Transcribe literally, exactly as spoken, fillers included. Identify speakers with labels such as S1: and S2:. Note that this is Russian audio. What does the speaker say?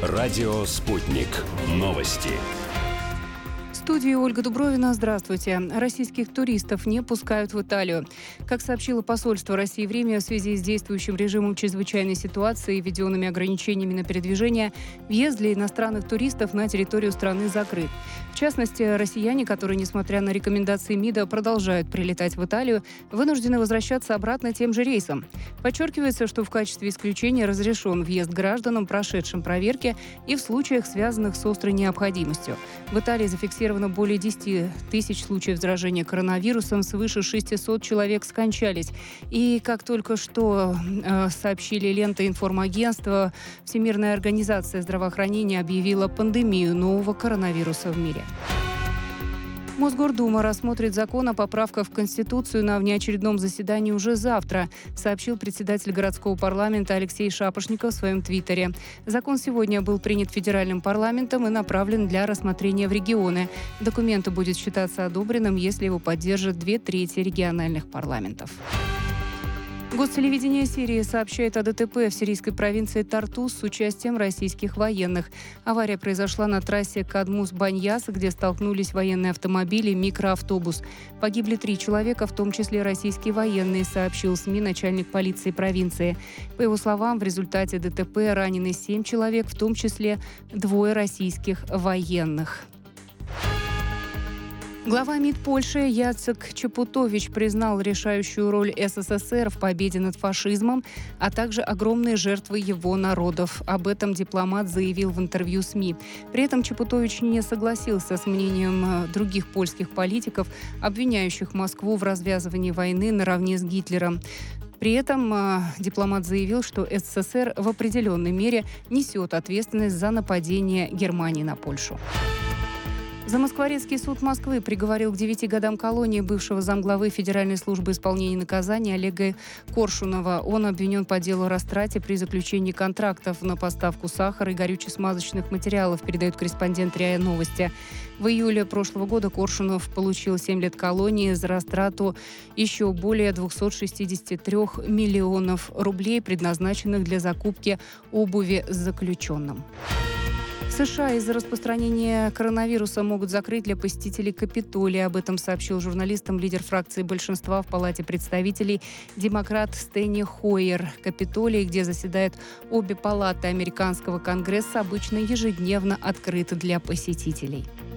S1: Радио «Спутник». Новости.
S2: В студии Ольга Дубровина. Здравствуйте. Российских туристов не пускают в Италию. Как сообщило посольство России в Риме, в связи с действующим режимом чрезвычайной ситуации и введенными ограничениями на передвижение, въезд для иностранных туристов на территорию страны закрыт. В частности, россияне, которые, несмотря на рекомендации МИДа, продолжают прилетать в Италию, вынуждены возвращаться обратно тем же рейсом. Подчеркивается, что в качестве исключения разрешен въезд гражданам, прошедшим проверки, и в случаях, связанных с острой необходимостью. В Италии зафиксировано более десять тысяч случаев заражения коронавирусом, свыше шестьсот человек скончались. И, как только что э, сообщили ленты информагентства, Всемирная организация здравоохранения объявила пандемию нового коронавируса в мире. Мосгордума рассмотрит закон о поправках в Конституцию на внеочередном заседании уже завтра, сообщил председатель городского парламента Алексей Шапошников в своем твиттере. Закон сегодня был принят федеральным парламентом и направлен для рассмотрения в регионы. Документ будет считаться одобренным, если его поддержат две трети региональных парламентов. Гостелевидение Сирии сообщает о ДТП в сирийской провинции Тартус с участием российских военных. Авария произошла на трассе Кадмус-Баньяс, где столкнулись военные автомобили и микроавтобус. Погибли три человека, в том числе российские военные, сообщил СМИ начальник полиции провинции. По его словам, в результате ДТП ранены семь человек, в том числе двое российских военных. Глава МИД Польши Яцек Чапутович признал решающую роль СССР в победе над фашизмом, а также огромные жертвы его народов. Об этом дипломат заявил в интервью СМИ. При этом Чапутович не согласился с мнением других польских политиков, обвиняющих Москву в развязывании войны наравне с Гитлером. При этом э, дипломат заявил, что СССР в определенной мере несет ответственность за нападение Германии на Польшу. Замоскворецкий суд Москвы приговорил к девяти годам колонии бывшего замглавы Федеральной службы исполнения наказания Олега Коршунова. Он обвинен по делу о растрате при заключении контрактов на поставку сахара и горюче-смазочных материалов, передает корреспондент РИА Новости. В июле прошлого года Коршунов получил семь лет колонии за растрату еще более двести шестьдесят три миллионов рублей, предназначенных для закупки обуви заключенным. В США из-за распространения коронавируса могут закрыть для посетителей Капитолия. Об этом сообщил журналистам лидер фракции большинства в Палате представителей демократ Стени Хойер. Капитолий, где заседают обе палаты американского конгресса, обычно ежедневно открыт для посетителей.